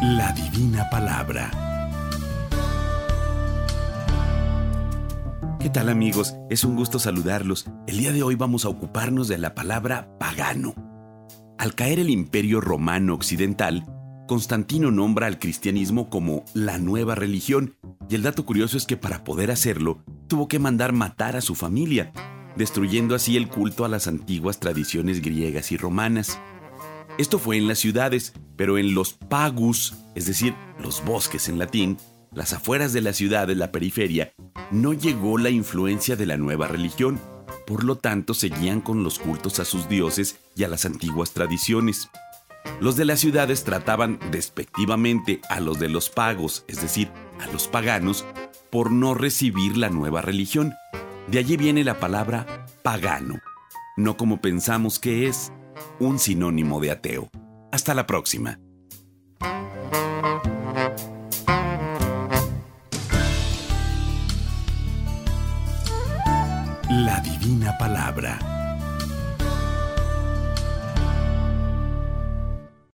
La Divina Palabra. ¿Qué tal, amigos? Es un gusto saludarlos. El día de hoy vamos a ocuparnos de la palabra pagano. Al caer el Imperio Romano Occidental, Constantino nombra al cristianismo como la nueva religión, y el dato curioso es que para poder hacerlo, tuvo que mandar matar a su familia, destruyendo así el culto a las antiguas tradiciones griegas y romanas. Esto fue en las ciudades, pero en los pagus, es decir, los bosques en latín, las afueras de la ciudad, de la periferia, no llegó la influencia de la nueva religión. Por lo tanto, seguían con los cultos a sus dioses y a las antiguas tradiciones. Los de las ciudades trataban despectivamente a los de los pagos, es decir, a los paganos, por no recibir la nueva religión. De allí viene la palabra pagano, no como pensamos que es, un sinónimo de ateo. Hasta la próxima. La Divina Palabra.